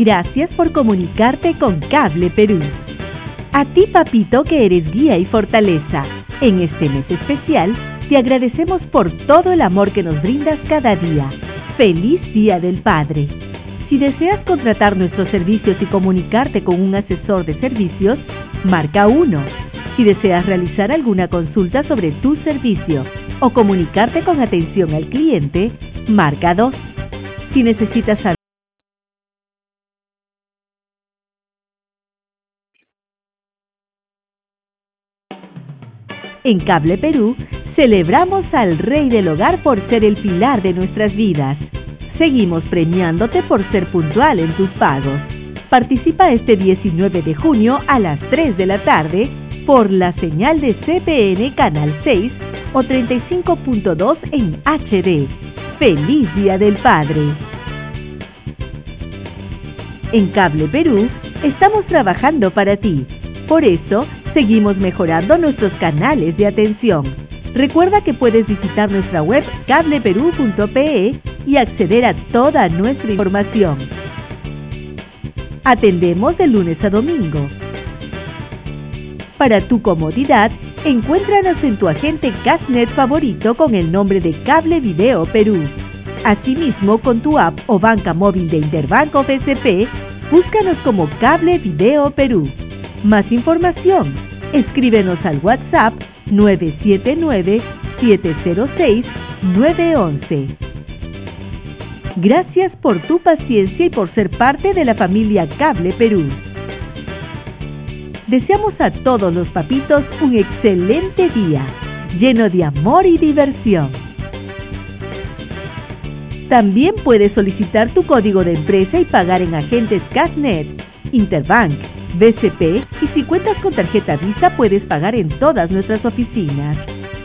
Gracias por comunicarte con Cable Perú. A ti, papito, que eres guía y fortaleza, en este mes especial, te agradecemos por todo el amor que nos brindas cada día. ¡Feliz Día del Padre! Si deseas contratar nuestros servicios y comunicarte con un asesor de servicios, marca 1. Si deseas realizar alguna consulta sobre tu servicio o comunicarte con atención al cliente, marca 2. Si necesitas saber en Cable Perú, celebramos al Rey del Hogar por ser el pilar de nuestras vidas. Seguimos premiándote por ser puntual en tus pagos. Participa este 19 de junio a las 3 de la tarde por la señal de CPN Canal 6 o 35.2 en HD. ¡Feliz Día del Padre! En Cable Perú, estamos trabajando para ti. Por eso, seguimos mejorando nuestros canales de atención. Recuerda que puedes visitar nuestra web cableperú.pe y acceder a toda nuestra información. Atendemos de lunes a domingo. Para tu comodidad, encuéntranos en tu agente Cashnet favorito con el nombre de Cable Video Perú. Asimismo, con tu app o banca móvil de Interbank o BCP, búscanos como Cable Video Perú. Más información, escríbenos al WhatsApp 979-706-911. Gracias por tu paciencia y por ser parte de la familia Cable Perú. Deseamos a todos los papitos un excelente día, lleno de amor y diversión. También puedes solicitar tu código de empresa y pagar en agentes Cashnet, Interbank, BCP, y si cuentas con tarjeta Visa puedes pagar en todas nuestras oficinas.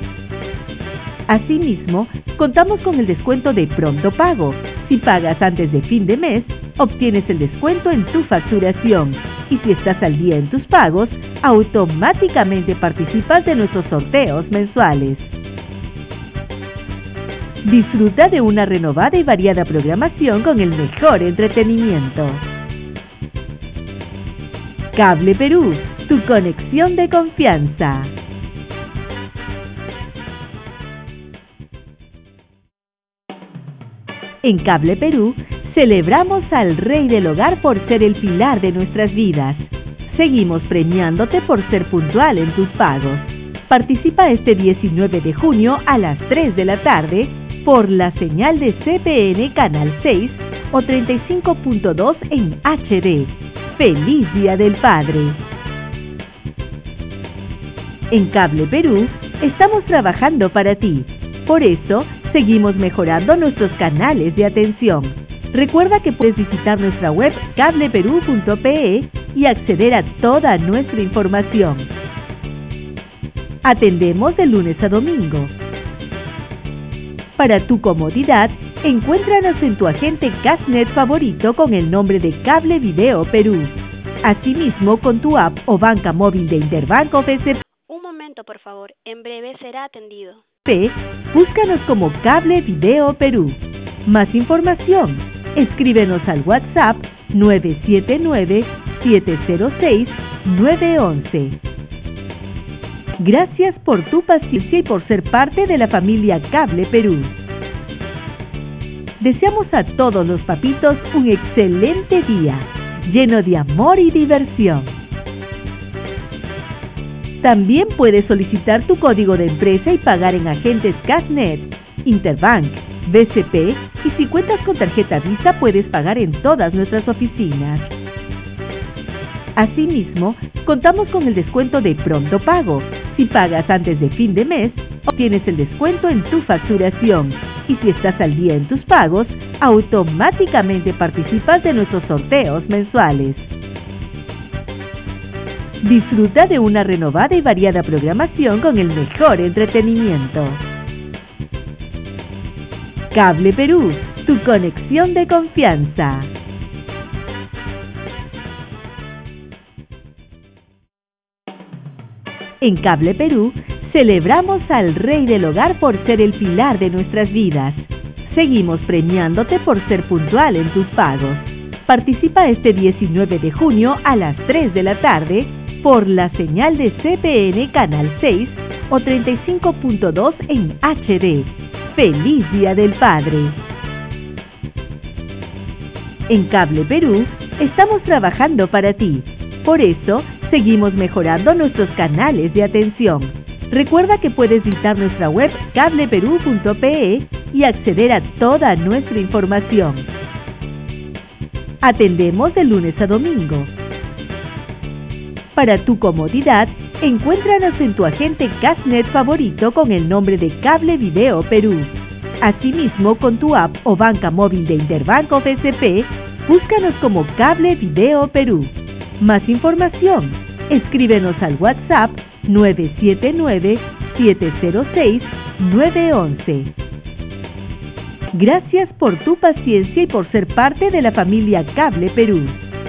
Asimismo, contamos con el descuento de Pronto Pago. Si pagas antes de fin de mes, obtienes el descuento en tu facturación. Y si estás al día en tus pagos, automáticamente participas de nuestros sorteos mensuales. Disfruta de una renovada y variada programación con el mejor entretenimiento. Cable Perú, tu conexión de confianza. En Cable Perú, celebramos al Rey del Hogar por ser el pilar de nuestras vidas. Seguimos premiándote por ser puntual en tus pagos. Participa este 19 de junio a las 3 de la tarde por la señal de CPN Canal 6 o 35.2 en HD. ¡Feliz Día del Padre! En Cable Perú, estamos trabajando para ti. Por eso, seguimos mejorando nuestros canales de atención. Recuerda que puedes visitar nuestra web cableperú.pe y acceder a toda nuestra información. Atendemos de lunes a domingo. Para tu comodidad, encuéntranos en tu agente Cashnet favorito con el nombre de Cable Video Perú. Asimismo, con tu app o banca móvil de Interbank o BCP. Un momento, por favor. En breve será atendido. Búscanos como Cable Video Perú. Más información, escríbenos al WhatsApp 979-706-911. Gracias por tu paciencia y por ser parte de la familia Cable Perú. Deseamos a todos los papitos un excelente día, lleno de amor y diversión. También puedes solicitar tu código de empresa y pagar en agentes Cashnet, Interbank, BCP, y si cuentas con tarjeta Visa puedes pagar en todas nuestras oficinas. Asimismo, contamos con el descuento de Pronto Pago. Si pagas antes de fin de mes, obtienes el descuento en tu facturación. Y si estás al día en tus pagos, automáticamente participas de nuestros sorteos mensuales. Disfruta de una renovada y variada programación con el mejor entretenimiento. Cable Perú, tu conexión de confianza. En Cable Perú, celebramos al Rey del Hogar por ser el pilar de nuestras vidas. Seguimos premiándote por ser puntual en tus pagos. Participa este 19 de junio a las 3 de la tarde por la señal de CPN Canal 6 o 35.2 en HD. ¡Feliz Día del Padre! En Cable Perú estamos trabajando para ti. Por eso, seguimos mejorando nuestros canales de atención. Recuerda que puedes visitar nuestra web cableperú.pe y acceder a toda nuestra información. Atendemos de lunes a domingo. Para tu comodidad, encuéntranos en tu agente Castnet favorito con el nombre de Cable Video Perú. Asimismo, con tu app o banca móvil de Interbank o BCP, búscanos como Cable Video Perú. Más información, escríbenos al WhatsApp 979-706-911. Gracias por tu paciencia y por ser parte de la familia Cable Perú.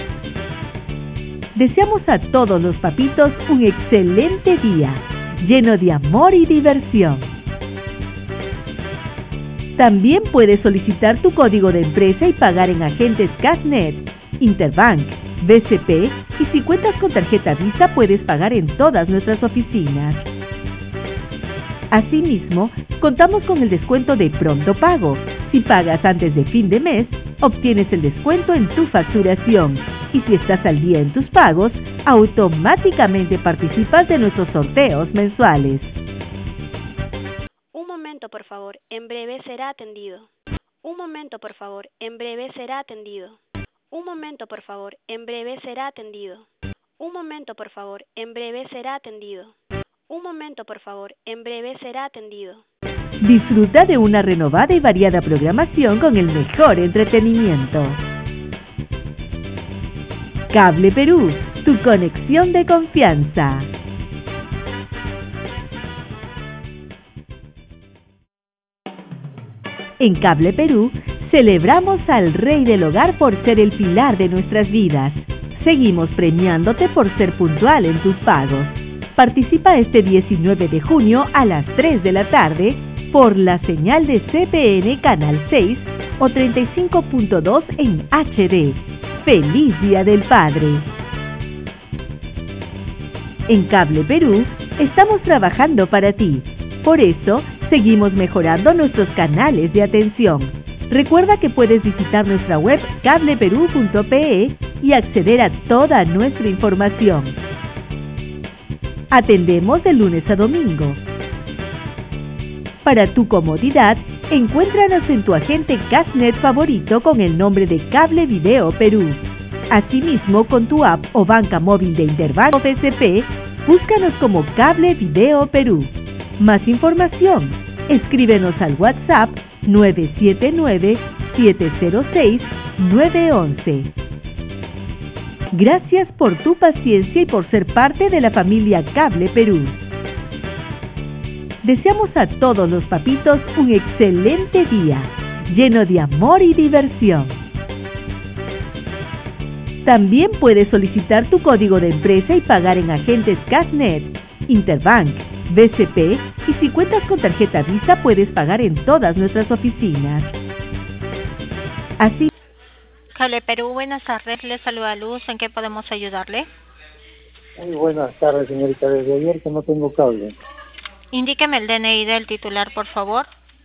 Deseamos a todos los papitos un excelente día, lleno de amor y diversión. También puedes solicitar tu código de empresa y pagar en agentes Castnet, Interbank, BCP y si cuentas con tarjeta Visa puedes pagar en todas nuestras oficinas. Asimismo, contamos con el descuento de Pronto Pago. Si pagas antes de fin de mes, obtienes el descuento en tu facturación. Y si estás al día en tus pagos, automáticamente participas de nuestros sorteos mensuales. Un momento, por favor. En breve será atendido. Un momento, por favor. En breve será atendido. Un momento, por favor. En breve será atendido. Un momento, por favor. En breve será atendido. Un momento, por favor. En breve será atendido. Disfruta de una renovada y variada programación con el mejor entretenimiento. Cable Perú, tu conexión de confianza. En Cable Perú, celebramos al Rey del Hogar por ser el pilar de nuestras vidas. Seguimos premiándote por ser puntual en tus pagos. Participa este 19 de junio a las 3 de la tarde por la señal de CPN Canal 6 o 35.2 en HD. ¡Feliz Día del Padre! En Cable Perú estamos trabajando para ti. Por eso, seguimos mejorando nuestros canales de atención. Recuerda que puedes visitar nuestra web cableperú.pe y acceder a toda nuestra información. Atendemos de lunes a domingo. Para tu comodidad, encuéntranos en tu agente Castnet favorito con el nombre de Cable Video Perú. Asimismo, con tu app o banca móvil de Interbank o BCP, búscanos como Cable Video Perú. Más información, escríbenos al WhatsApp 979-706-911. Gracias por tu paciencia y por ser parte de la familia Cable Perú. Deseamos a todos los papitos un excelente día, lleno de amor y diversión. También puedes solicitar tu código de empresa y pagar en agentes Castnet, Interbank, BCP y si cuentas con tarjeta Visa puedes pagar en todas nuestras oficinas. Así. Cable Perú, buenas tardes. Le saluda Luz. ¿En qué podemos ayudarle? Muy buenas tardes, señorita. Desde ayer que no tengo cable. Indíqueme el DNI del titular, por favor.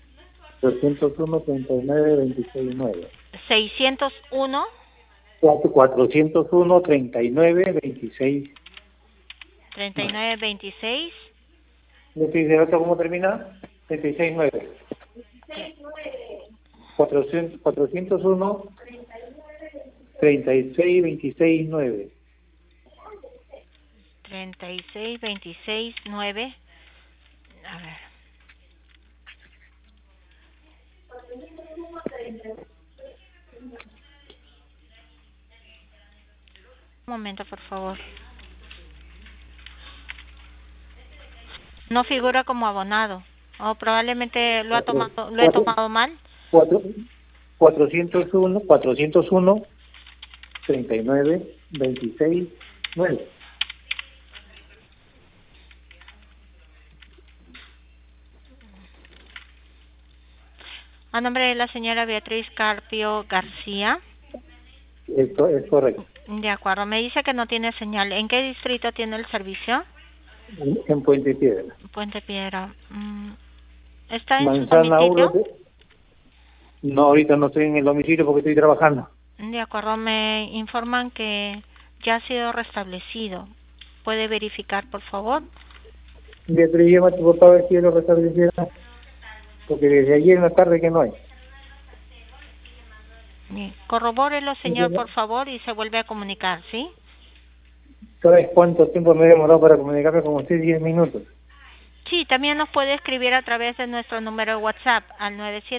301-39-26-9. 601. 401-39-26. 39-26. ¿Le dice otro cómo termina? 26-9. 401 36-26-9. 36-26-9. A ver. Un momento, por favor. No figura como abonado. O probablemente lo he tomado mal. 401 39-26-9. A nombre de la señora Beatriz Carpio García. Es correcto. De acuerdo, me dice que no tiene señal. ¿En qué distrito tiene el servicio? En Puente Piedra. Puente Piedra. ¿Está en su Manzana domicilio? 1. No, ahorita no estoy en el domicilio porque estoy trabajando. De acuerdo, me informan que ya ha sido restablecido. ¿Puede verificar, por favor? Pero llama a tu papá a ver si lo restablecieron, porque desde ayer en la tarde que no hay. Bien. Corrobórelo, señor, por favor, y se vuelve a comunicar, ¿sí? ¿Sabes cuánto tiempo me he demorado para comunicarme con usted? 10 minutos. Sí, también nos puede escribir a través de nuestro número de WhatsApp al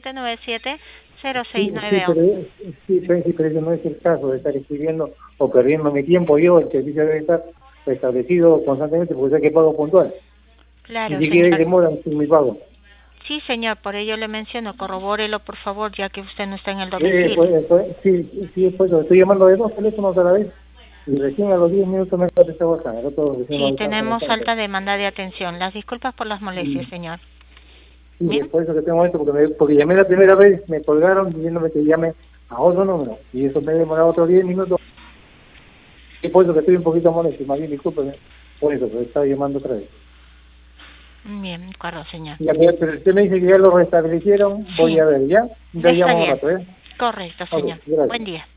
9797-0691. Pero ese no es el caso de estar escribiendo o perdiendo mi tiempo. Yo, el servicio debe estar restablecido constantemente porque sé que pago puntual. Claro, Ni siquiera hay señor. demora en mi pago. Sí, señor, por ello le menciono, corrobórelo, por favor, ya que usted no está en el domicilio. Pues estoy llamando de 2 teléfonos a la vez y recién a los 10 minutos me contestó acá. Sí, tenemos alta demanda de atención. Las disculpas por las molestias, señor. Sí, Bien. es por eso que tengo esto, porque llamé la primera vez, me colgaron diciéndome que llame a otro número y eso me ha demorado otros 10 minutos. Es por eso que estoy un poquito molesto, más bien discúlpeme por eso, pero estaba llamando otra vez. Bien, de acuerdo, señor. Pero usted me dice que ya lo restablecieron, voy Sí. a ver, ¿ya? Ya Está llamo un bien. rato, ¿eh? Correcto, Ok, señor. gracias. Buen día.